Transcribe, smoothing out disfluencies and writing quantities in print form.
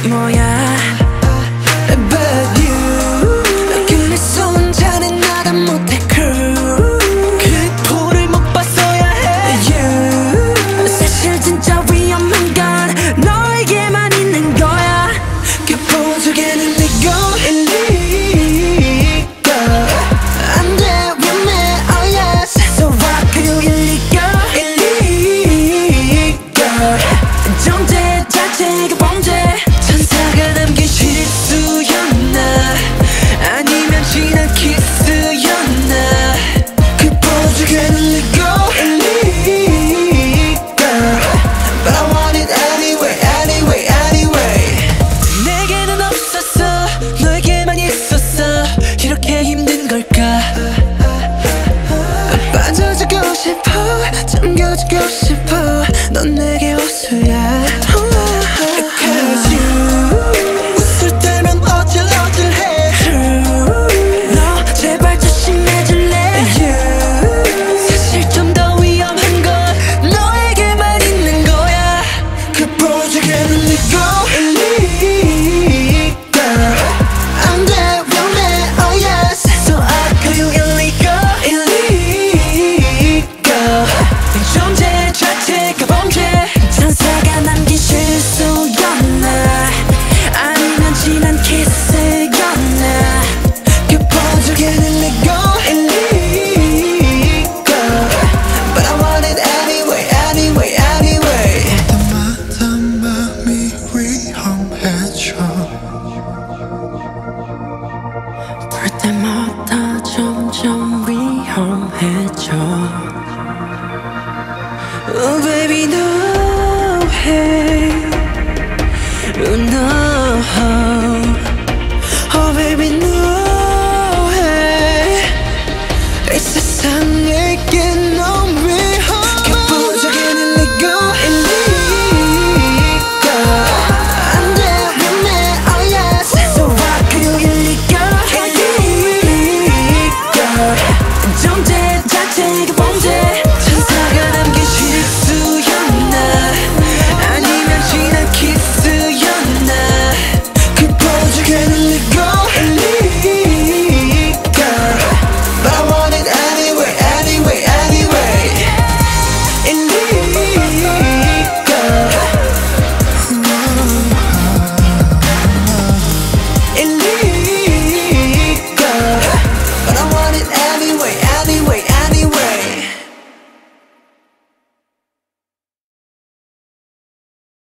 뭐야 But you 그래서 혼자는 나다 못해 crew 그 포를 못 봤어야 해 You 사실 진짜 위험한 건 너에게만 있는 거야 그 보조개는 내고 illegal 안 돼 위험해 oh yes So why could you illegal 존재 자체가 범죄 천사가 남긴 실수였나 아니면 지난 키스였나 그 보조개는 legal But I want it anyway anyway anyway 내게는 없었어 너에게만 있었어 이렇게 힘든 걸까 빠져주고 싶어 잠겨주고 싶어 넌 내게 호수야 Cause you 웃을 때면 어질어질해 True 너 제발 조심해줄래 You 사실 좀 더 위험한 건 너에게만 있는 거야 그 보조개는 legal 안 돼 위험해 oh yes So I call you illegal 존재 자체가 범죄 천사가 남긴 실수였나 아니면 지난 키스였나 그 보조개는 legal But I want it anyway anyway anyway 때마다 마음이 위험해져 볼 때마다 점점 위험해져 Oh baby no hey